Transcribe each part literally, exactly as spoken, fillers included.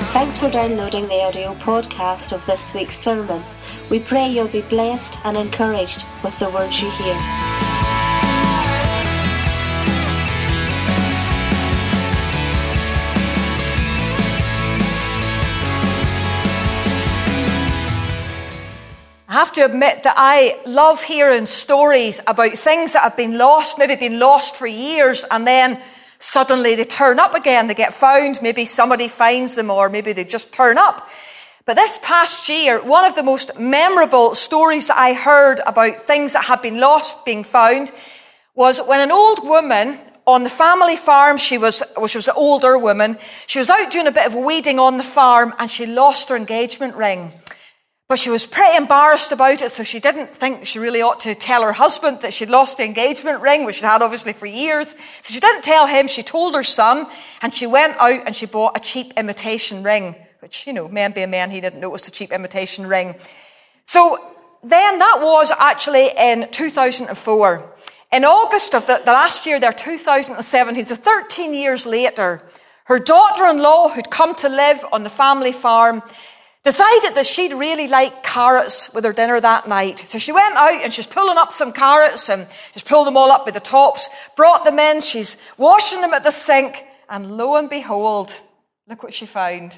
Thanks for downloading the audio podcast of this week's sermon. We pray you'll be blessed and encouraged with the words you hear. I have to admit that I love hearing stories about things that have been lost, maybe been lost for years, and then suddenly they turn up again, they get found, maybe somebody finds them, or maybe they just turn up. But this past year, one of the most memorable stories that I heard about things that had been lost being found was when an old woman on the family farm, she was, well, she was an older woman, she was out doing a bit of weeding on the farm and she lost her engagement ring. But she was pretty embarrassed about it, so she didn't think she really ought to tell her husband that she'd lost the engagement ring, which she'd had obviously for years. So she didn't tell him, she told her son, and she went out and she bought a cheap imitation ring, which, you know, man being man, he didn't know it was a cheap imitation ring. So then that was actually in two thousand four. In August of the, the last year there, two thousand seventeen, so thirteen years later, her daughter-in-law, who'd come to live on the family farm, decided that she'd really like carrots with her dinner that night. So she went out and she's pulling up some carrots and just pulled them all up with the tops, brought them in, she's washing them at the sink, and lo and behold, look what she found.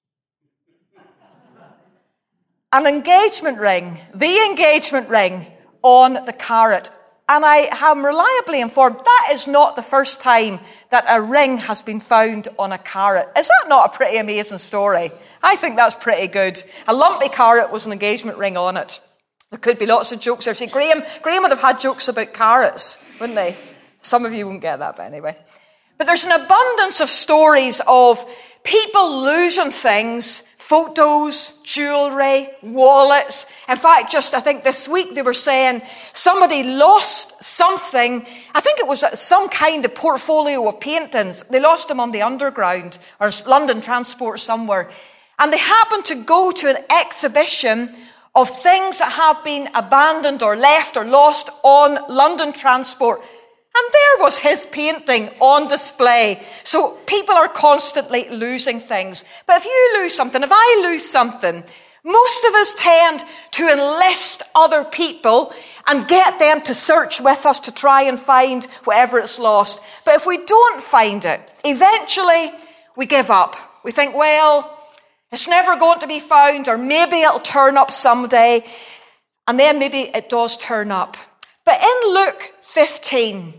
An engagement ring, the engagement ring on the carrot. And I am reliably informed that is not the first time that a ring has been found on a carrot. Is that not a pretty amazing story? I think that's pretty good. A lumpy carrot was an engagement ring on it. There could be lots of jokes there. See, Graham, Graham would have had jokes about carrots, wouldn't they? Some of you won't get that, but anyway. But there's an abundance of stories of people losing things, photos, jewellery, wallets. In fact, just I think this week they were saying somebody lost something. I think it was some kind of portfolio of paintings. They lost them on the underground or London Transport somewhere. And they happened to go to an exhibition of things that have been abandoned or left or lost on London Transport. And there was his painting on display. So people are constantly losing things. But if you lose something, if I lose something, most of us tend to enlist other people and get them to search with us to try and find whatever it's lost. But if we don't find it, eventually we give up. We think, well, it's never going to be found, or maybe it'll turn up someday. And then maybe it does turn up. But in Luke fifteen,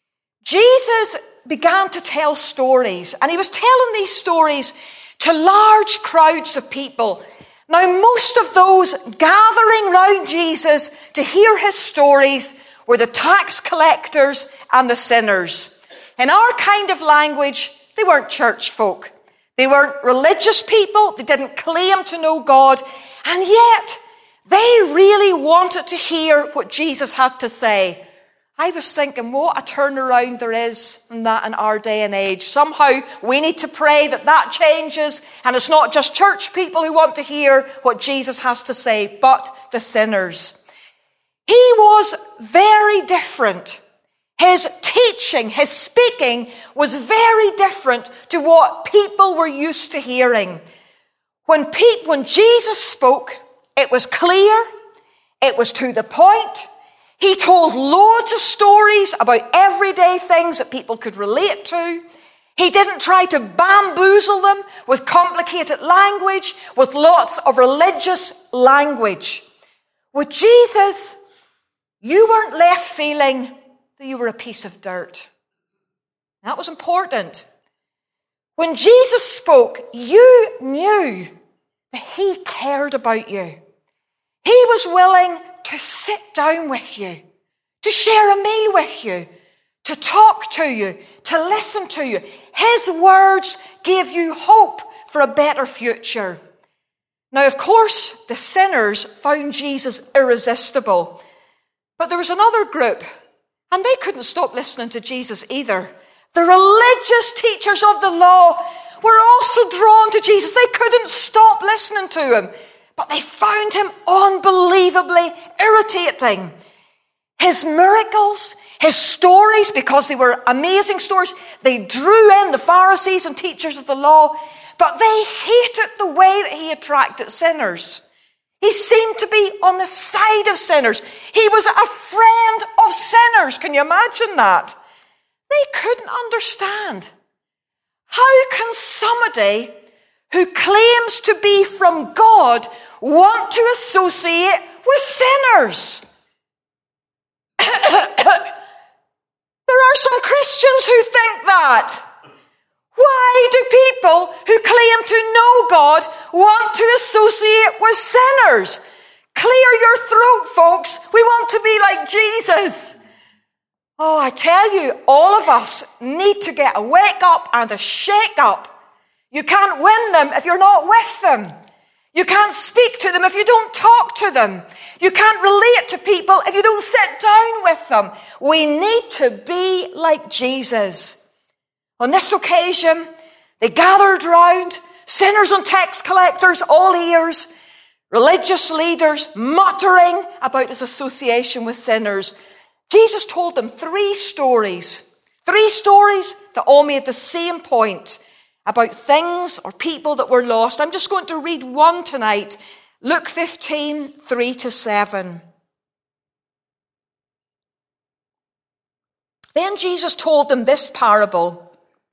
Jesus began to tell stories, and he was telling these stories to large crowds of people. Now, most of those gathering round Jesus to hear his stories were the tax collectors and the sinners. In our kind of language, they weren't church folk. They weren't religious people. They didn't claim to know God. And yet, they really wanted to hear what Jesus had to say. I was thinking, what a turnaround there is in that in our day and age. Somehow we need to pray that that changes, and it's not just church people who want to hear what Jesus has to say, but the sinners. He was very different. His teaching, his speaking was very different to what people were used to hearing. When, pe- when Jesus spoke, it was clear, it was to the point. He told loads of stories about everyday things that people could relate to. He didn't try to bamboozle them with complicated language, with lots of religious language. With Jesus, you weren't left feeling that you were a piece of dirt. That was important. When Jesus spoke, you knew that he cared about you. He was willing to sit down with you, to share a meal with you, to talk to you, to listen to you. His words gave you hope for a better future. Now, of course, the sinners found Jesus irresistible. But there was another group, and they couldn't stop listening to Jesus either. The religious teachers of the law were also drawn to Jesus. They couldn't stop listening to him. But they found him unbelievably irritating. His miracles, his stories, because they were amazing stories, they drew in the Pharisees and teachers of the law. but they hated the way that he attracted sinners. He seemed to be on the side of sinners. He was a friend of sinners. Can you imagine that? They couldn't understand. How can somebody who claims to be from God want to associate with sinners? There are some Christians who think that. Why do people who claim to know God want to associate with sinners? Clear your throat, folks. We want to be like Jesus. Oh, I tell you, all of us need to get a wake up and a shake up. You can't win them if you're not with them. You can't speak to them if you don't talk to them. You can't relate to people if you don't sit down with them. We need to be like Jesus. On this occasion, they gathered round, sinners and tax collectors, all ears, religious leaders muttering about his association with sinners. Jesus told them three stories, three stories that all made the same point about things or people that were lost. I'm just going to read one tonight, Luke fifteen, three to seven. Then Jesus told them this parable.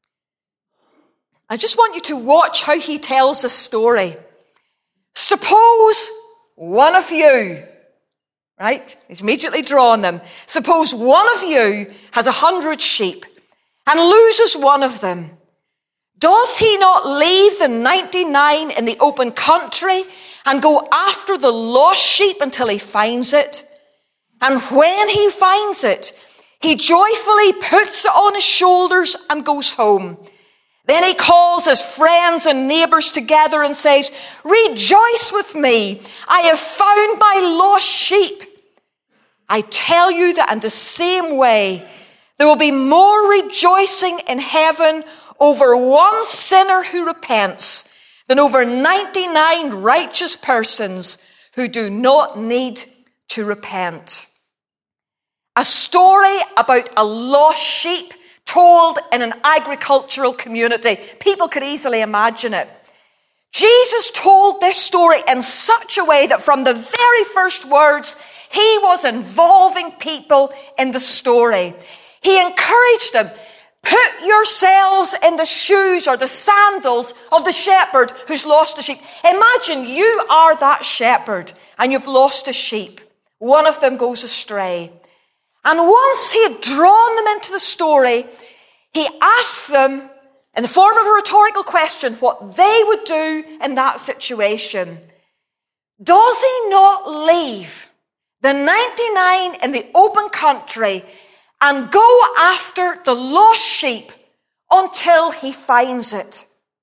I just want you to watch how he tells the story. Suppose one of you, right? He's immediately drawn them. Suppose one of you has a hundred sheep and loses one of them. Does he not leave the ninety-nine in the open country and go after the lost sheep until he finds it? And when he finds it, he joyfully puts it on his shoulders and goes home. Then he calls his friends and neighbors together and says, "Rejoice with me. I have found my lost sheep." I tell you that in the same way, there will be more rejoicing in heaven over one sinner who repents than over ninety-nine righteous persons who do not need to repent. A story about a lost sheep told in an agricultural community. People could easily imagine it. Jesus told this story in such a way that from the very first words, he was involving people in the story. He encouraged them, put yourselves in the shoes or the sandals of the shepherd who's lost a sheep. Imagine you are that shepherd and you've lost a sheep. One of them goes astray. And once he had drawn them into the story, he asked them, in the form of a rhetorical question, what they would do in that situation. Does he not leave the ninety-nine in the open country and go after the lost sheep until he finds it?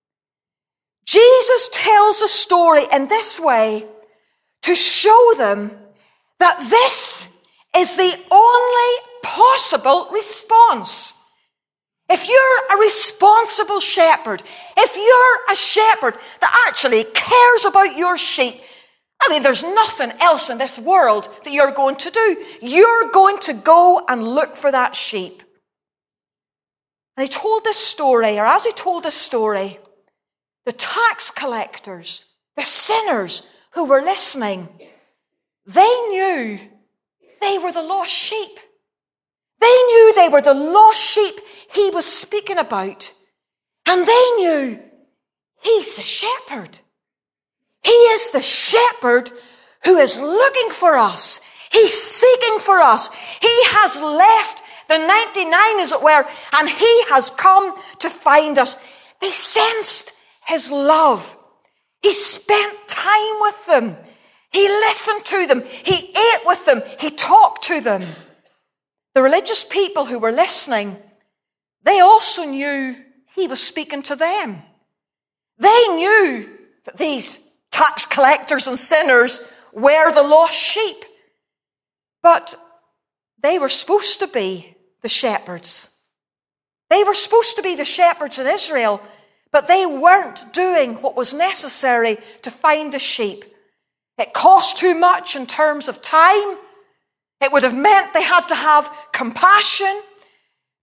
Jesus tells the story in this way to show them that this is the only possible response. If you're a responsible shepherd, if you're a shepherd that actually cares about your sheep, I mean, there's nothing else in this world that you're going to do. You're going to go and look for that sheep. And he told this story, or as he told this story, the tax collectors, the sinners who were listening, they knew they were the lost sheep. They knew they were the lost sheep he was speaking about. And they knew he's the shepherd. He is the shepherd who is looking for us. He's seeking for us. He has left the ninety-nine, as it were, and he has come to find us. They sensed his love. He spent time with them. He listened to them. He ate with them. He talked to them. The religious people who were listening, they also knew he was speaking to them. They knew that these tax collectors and sinners were the lost sheep. But they were supposed to be the shepherds. They were supposed to be the shepherds in Israel, but they weren't doing what was necessary to find a sheep. It cost too much in terms of time. It would have meant they had to have compassion.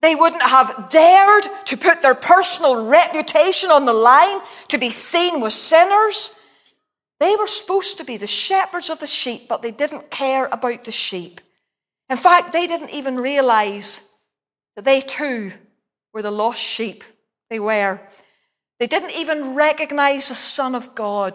They wouldn't have dared to put their personal reputation on the line to be seen with sinners. They were supposed to be the shepherds of the sheep, but they didn't care about the sheep. In fact, they didn't even realize that they too were the lost sheep. They were. They didn't even recognize the Son of God.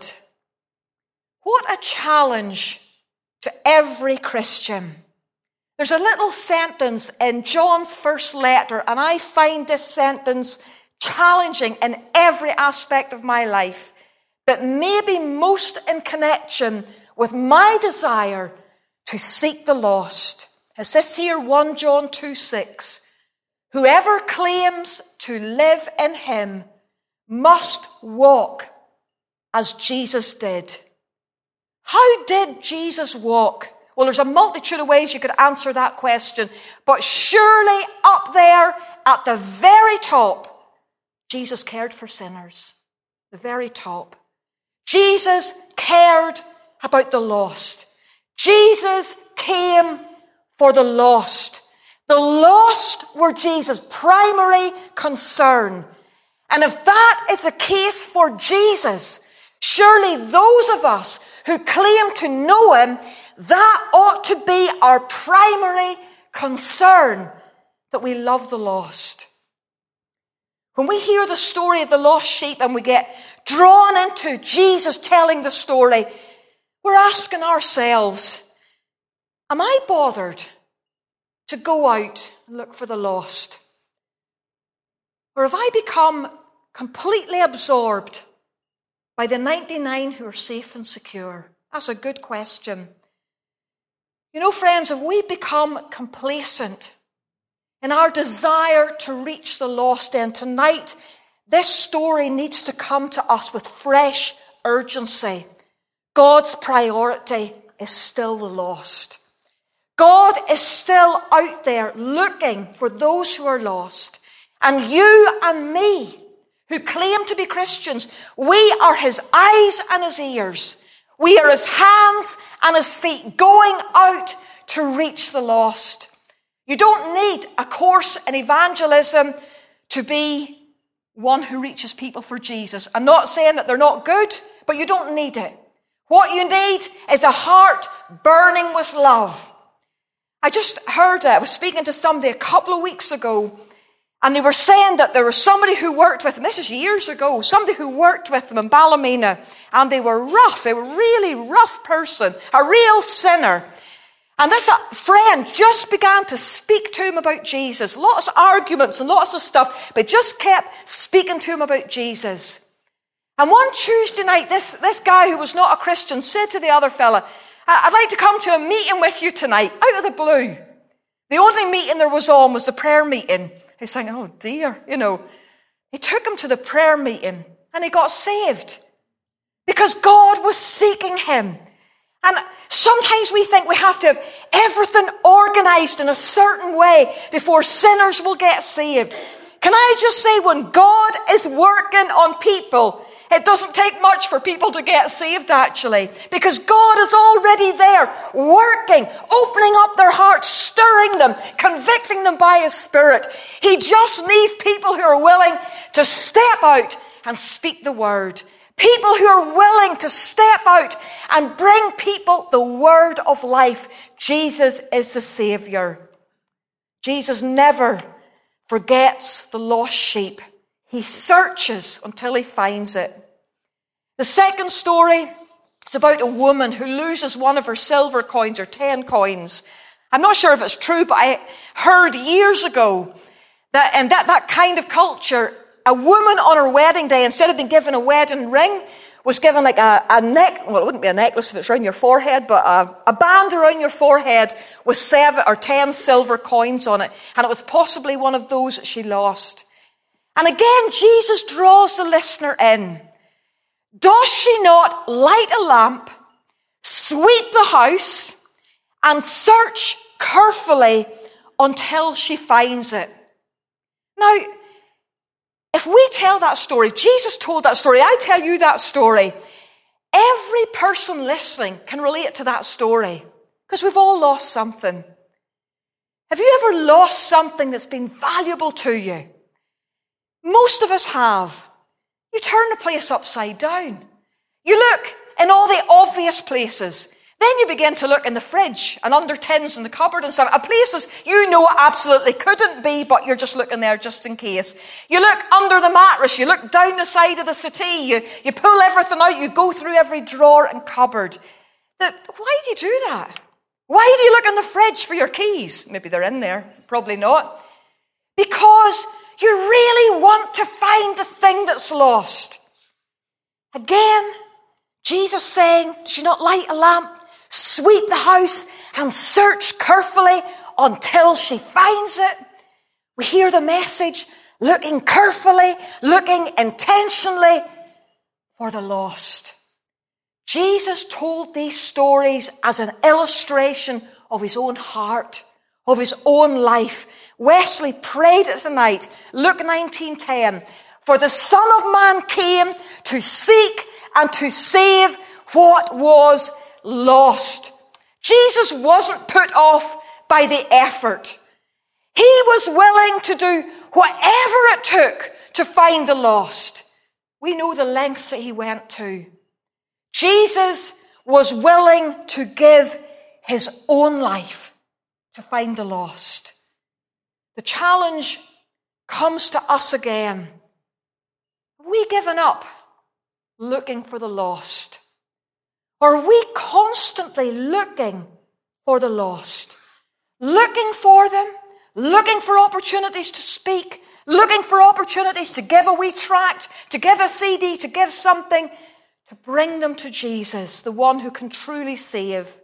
What a challenge to every Christian. There's a little sentence in John's first letter, and I find this sentence challenging in every aspect of my life, but maybe most in connection with my desire to seek the lost. It's this here, First John two six. Whoever claims to live in him must walk as Jesus did. How did Jesus walk? Well, there's a multitude of ways you could answer that question, but surely up there at the very top, Jesus cared for sinners. The very top. Jesus cared about the lost. Jesus came for the lost. The lost were Jesus' primary concern. And if that is the case for Jesus, surely those of us who claim to know him, that ought to be our primary concern, that we love the lost. When we hear the story of the lost sheep and we get drawn into Jesus telling the story, we're asking ourselves, am I bothered to go out and look for the lost? Or have I become completely absorbed by the ninety-nine who are safe and secure? That's a good question. You know, friends, have we become complacent in our desire to reach the lost? And tonight, this story needs to come to us with fresh urgency. God's priority is still the lost. God is still out there looking for those who are lost. And you and me, who claim to be Christians, we are his eyes and his ears. We are his hands and his feet going out to reach the lost. You don't need a course in evangelism to be one who reaches people for Jesus. I'm not saying that they're not good, but you don't need it. What you need is a heart burning with love. I just heard it. I was speaking to somebody a couple of weeks ago, and they were saying that there was somebody who worked with them. This is years ago. Somebody who worked with them in Ballymena, and they were rough. They were a really rough person, a real sinner. And this friend just began to speak to him about Jesus. Lots of arguments and lots of stuff, but just kept speaking to him about Jesus. And one Tuesday night, this, this guy who was not a Christian said to the other fella, I'd like to come to a meeting with you tonight, out of the blue. The only meeting there was on was the prayer meeting. He's saying, oh dear, you know. He took him to the prayer meeting and he got saved because God was seeking him. And sometimes we think we have to have everything organized in a certain way before sinners will get saved. Can I just say, when God is working on people, it doesn't take much for people to get saved, actually, because God is already there, working, opening up their hearts, stirring them, convicting them by his Spirit. He just needs people who are willing to step out and speak the word. People who are willing to step out and bring people the word of life. Jesus is the Savior. Jesus never forgets the lost sheep. He searches until he finds it. The second story is about a woman who loses one of her silver coins or ten coins. I'm not sure if it's true, but I heard years ago that in that, that kind of culture, a woman on her wedding day, instead of being given a wedding ring, was given like a, a neck, well, it wouldn't be a necklace if it's around your forehead, but a, a band around your forehead with seven or ten silver coins on it. And it was possibly one of those that she lost. And again, Jesus draws the listener in. Does she not light a lamp, sweep the house, and search carefully until she finds it? Now, if we tell that story, Jesus told that story, I tell you that story, every person listening can relate to that story because we've all lost something. Have you ever lost something that's been valuable to you? Most of us have. You turn the place upside down. You look in all the obvious places. Then you begin to look in the fridge and under tins in the cupboard and stuff. Places you know absolutely couldn't be, but you're just looking there just in case. You look under the mattress. You look down the side of the settee. You, you pull everything out. You go through every drawer and cupboard. The, why do you do that? Why do you look in the fridge for your keys? Maybe they're in there. Probably not. Because you really want to find the thing that's lost. Again, Jesus saying, "Does she not light a lamp? Sweep the house and search carefully until she finds it." We hear the message, looking carefully, looking intentionally for the lost. Jesus told these stories as an illustration of his own heart, of his own life. Wesley prayed it tonight. Luke nineteen ten. For the Son of Man came to seek and to save what was lost. Jesus wasn't put off by the effort. He was willing to do whatever it took to find the lost. We know the lengths that he went to. Jesus was willing to give his own life to find the lost. The challenge comes to us again. Have we given up looking for the lost? Or are we constantly looking for the lost? Looking for them, looking for opportunities to speak, looking for opportunities to give a wee tract, to give a C D, to give something, to bring them to Jesus, the one who can truly save.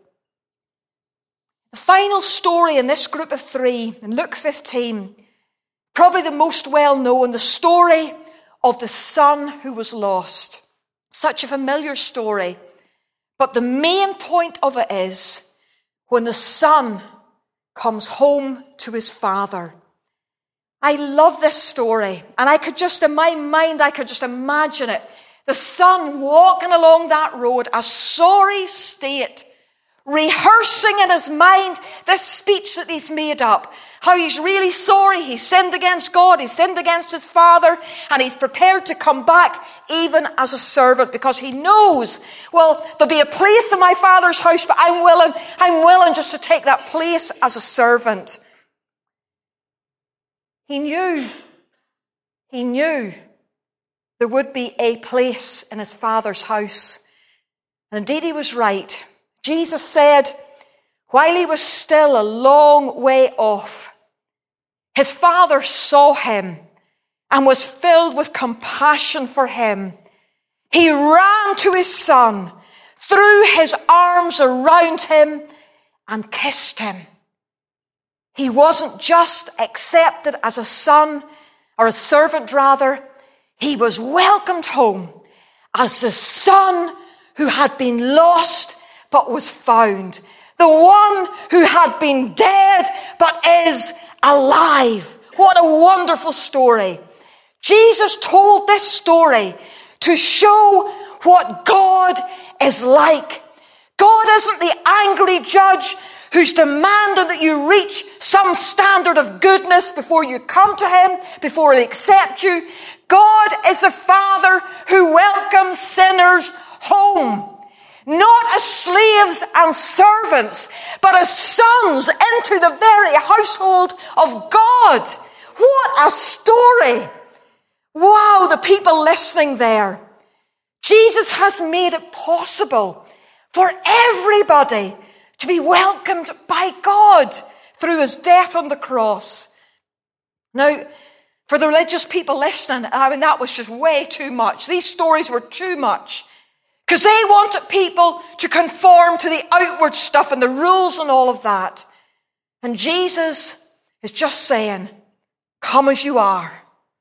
The final story in this group of three, in Luke fifteen, probably the most well-known, the story of the son who was lost. Such a familiar story. But the main point of it is when the son comes home to his father. I love this story. And I could just, in my mind, I could just imagine it. The son walking along that road, a sorry state, rehearsing in his mind this speech that he's made up. How he's really sorry. He sinned against God. He sinned against his father. And he's prepared to come back even as a servant because he knows, well, there'll be a place in my father's house, but I'm willing, I'm willing just to take that place as a servant. He knew, he knew there would be a place in his father's house. And indeed he was right. Jesus said, while he was still a long way off, his father saw him and was filled with compassion for him. He ran to his son, threw his arms around him, and kissed him. He wasn't just accepted as a son, or a servant rather. He was welcomed home as the son who had been lost but was found. The one who had been dead but is alive. What a wonderful story. Jesus told this story to show what God is like. God isn't the angry judge who's demanding that you reach some standard of goodness before you come to him, before he accepts you. God is a father who welcomes sinners home. Not as slaves and servants, but as sons into the very household of God. What a story. Wow, the people listening there. Jesus has made it possible for everybody to be welcomed by God through his death on the cross. Now, for the religious people listening, I mean, that was just way too much. These stories were too much. Because they wanted people to conform to the outward stuff and the rules and all of that. And Jesus is just saying, come as you are.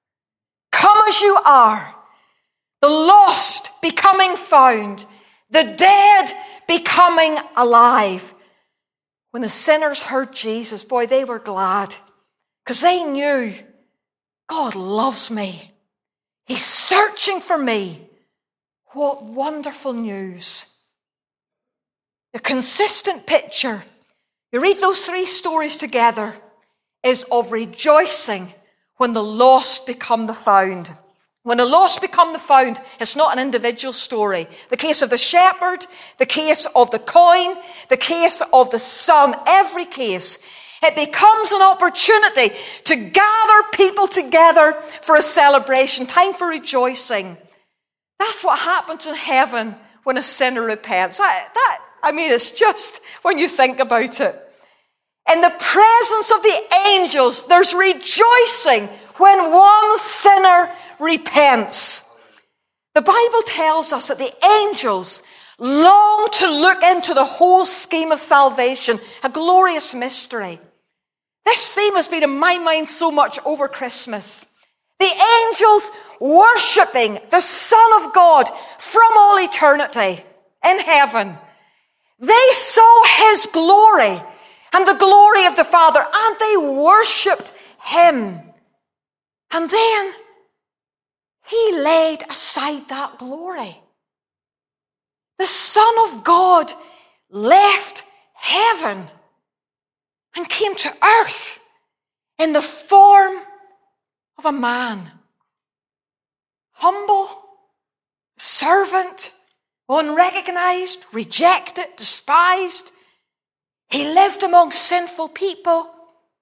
Come as you are. The lost becoming found. The dead becoming alive. When the sinners heard Jesus, boy, they were glad. Because they knew, God loves me. He's searching for me. What wonderful news. A consistent picture. You read those three stories together. is of rejoicing when the lost become the found. When the lost become the found, it's not an individual story. The case of the shepherd, the case of the coin, the case of the son, every case, it becomes an opportunity to gather people together for a celebration, time for rejoicing. That's what happens in heaven when a sinner repents. That, that, I mean, it's just when you think about it. In the presence of the angels, there's rejoicing when one sinner repents. The Bible tells us that the angels long to look into the whole scheme of salvation, a glorious mystery. This theme has been in my mind so much over Christmas. The angels worshipping the Son of God from all eternity in heaven. They saw his glory and the glory of the Father, and they worshipped him. And then he laid aside that glory. The Son of God left heaven and came to earth in the form of a man. Humble, servant, unrecognized, rejected, despised. He lived among sinful people.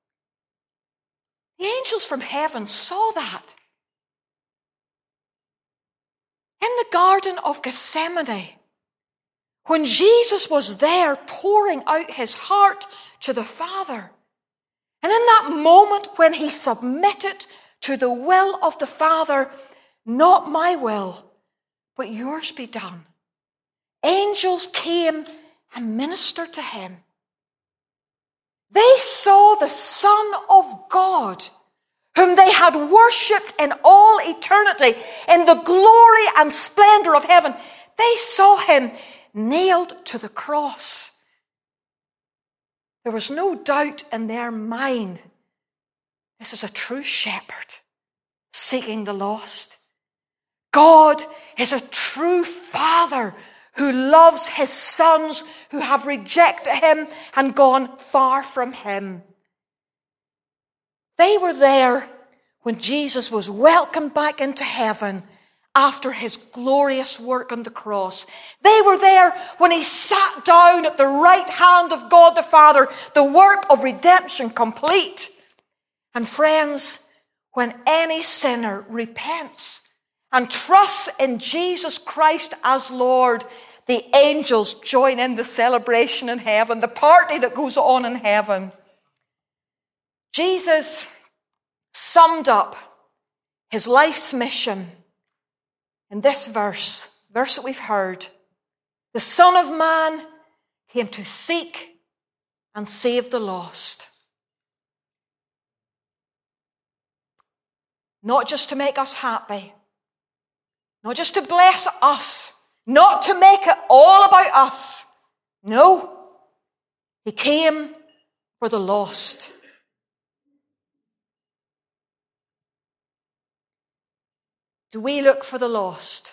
The angels from heaven saw that. In the Garden of Gethsemane, when Jesus was there pouring out his heart to the Father, and in that moment when he submitted to the will of the Father, not my will, but yours be done, angels came and ministered to him. They saw the Son of God, whom they had worshipped in all eternity, in the glory and splendor of heaven. They saw him nailed to the cross. There was no doubt in their mind, this is a true shepherd seeking the lost. God is a true Father who loves his sons who have rejected him and gone far from him. They were there when Jesus was welcomed back into heaven after his glorious work on the cross. They were there when he sat down at the right hand of God the Father, the work of redemption complete. And friends, when any sinner repents and trusts in Jesus Christ as Lord, the angels join in the celebration in heaven, the party that goes on in heaven. Jesus summed up his life's mission in this verse, verse that we've heard. The Son of Man came to seek and save the lost. Not just to make us happy, not just to bless us, not to make it all about us. No, he came for the lost. Do we look for the lost?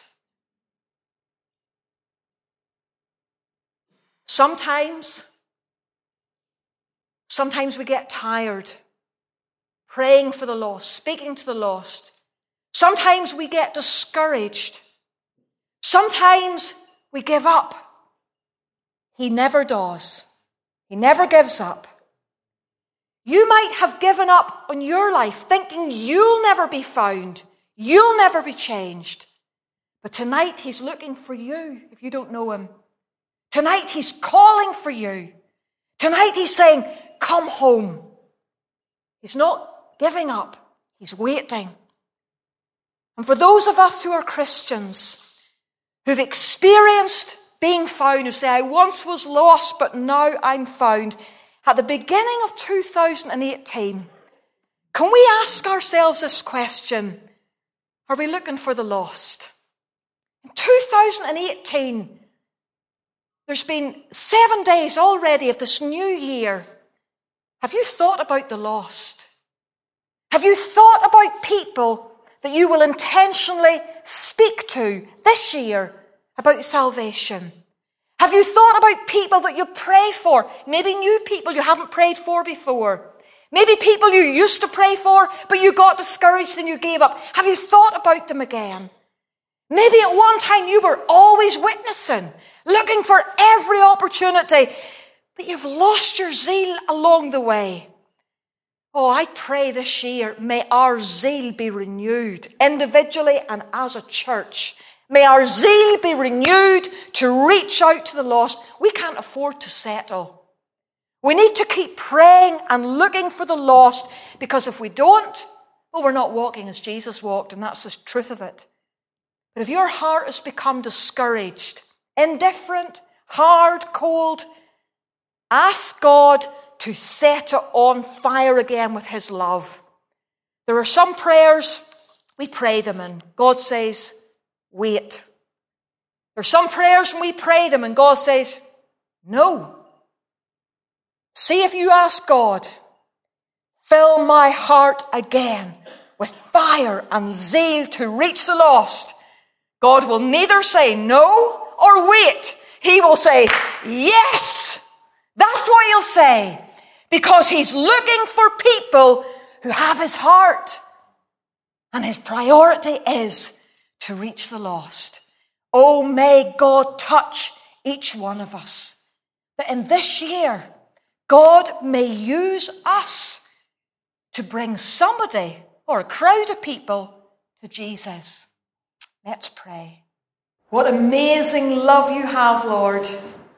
Sometimes, sometimes we get tired praying for the lost, speaking to the lost. Sometimes we get discouraged. Sometimes we give up. He never does. He never gives up. You might have given up on your life, thinking you'll never be found. You'll never be changed. But tonight he's looking for you if you don't know him. Tonight he's calling for you. Tonight he's saying, come home. He's not giving up. He's waiting. And for those of us who are Christians, who've experienced being found, who say, I once was lost, but now I'm found, at the beginning of two thousand eighteen, can we ask ourselves this question? Are we looking for the lost? In two thousand eighteen, there's been seven days already of this new year. Have you thought about the lost? Have you thought about people that you will intentionally speak to this year about salvation? Have you thought about people that you pray for? Maybe new people you haven't prayed for before. Maybe people you used to pray for, but you got discouraged and you gave up. Have you thought about them again? Maybe at one time you were always witnessing, looking for every opportunity, but you've lost your zeal along the way. Oh, I pray this year, may our zeal be renewed individually and as a church. May our zeal be renewed to reach out to the lost. We can't afford to settle. We need to keep praying and looking for the lost, because if we don't, well, we're not walking as Jesus walked, and that's the truth of it. But if your heart has become discouraged, indifferent, hard, cold, ask God to set it on fire again with his love. There are some prayers, we pray them and God says, wait. There are some prayers and we pray them and God says, no. See if you ask God, fill my heart again with fire and zeal to reach the lost. God will neither say no or wait. He will say, yes. That's what he'll say. Because he's looking for people who have his heart. And his priority is to reach the lost. Oh, may God touch each one of us. That in this year, God may use us to bring somebody or a crowd of people to Jesus. Let's pray. What amazing love you have, Lord.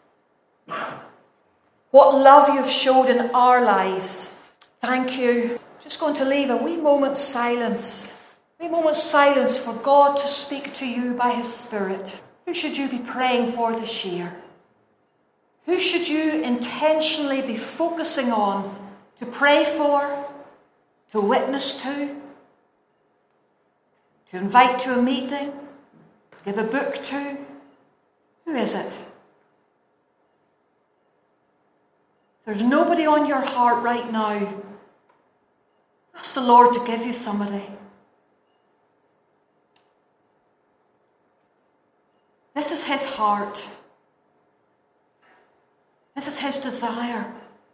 What love you've showed in our lives. Thank you. Just going to leave a wee moment's silence. A wee moment's silence for God to speak to you by his Spirit. Who should you be praying for this year? Who should you intentionally be focusing on to pray for, to witness to, to invite to a meeting, to give a book to? Who is it? There's nobody on your heart right now. Ask the Lord to give you somebody. This is his heart. This is his desire.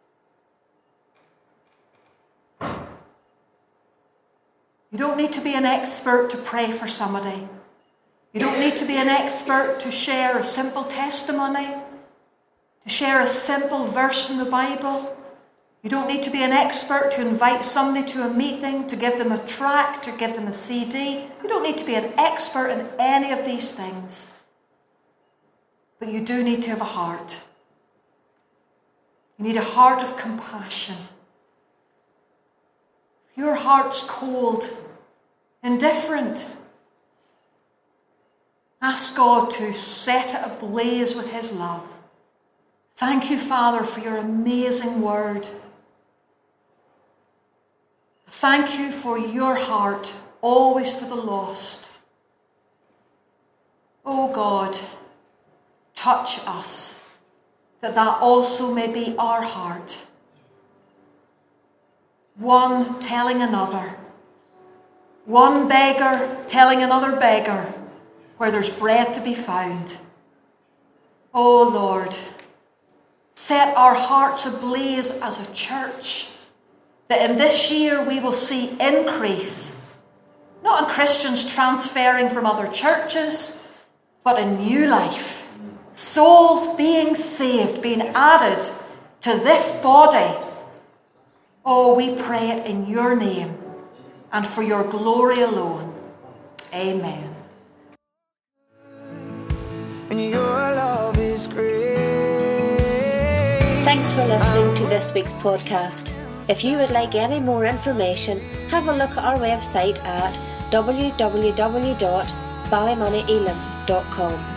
You don't need to be an expert to pray for somebody. You don't need to be an expert to share a simple testimony, to share a simple verse from the Bible. You don't need to be an expert to invite somebody to a meeting, to give them a tract, to give them a C D. You don't need to be an expert in any of these things. But you do need to have a heart. You need a heart of compassion. If your heart's cold, indifferent, ask God to set it ablaze with his love. Thank you, Father, for your amazing word. Thank you for your heart, always for the lost. Oh God, touch us, that that also may be our heart. One telling another, one beggar telling another beggar where there's bread to be found. Oh Lord, set our hearts ablaze as a church, that in this year we will see increase, not in Christians transferring from other churches, but in new life. Souls being saved, being added to this body. Oh, we pray it in your name and for your glory alone. Amen. And your love is great. Thanks for listening to this week's podcast. If you would like any more information, have a look at our website at w w w dot ballymoneyelam dot com.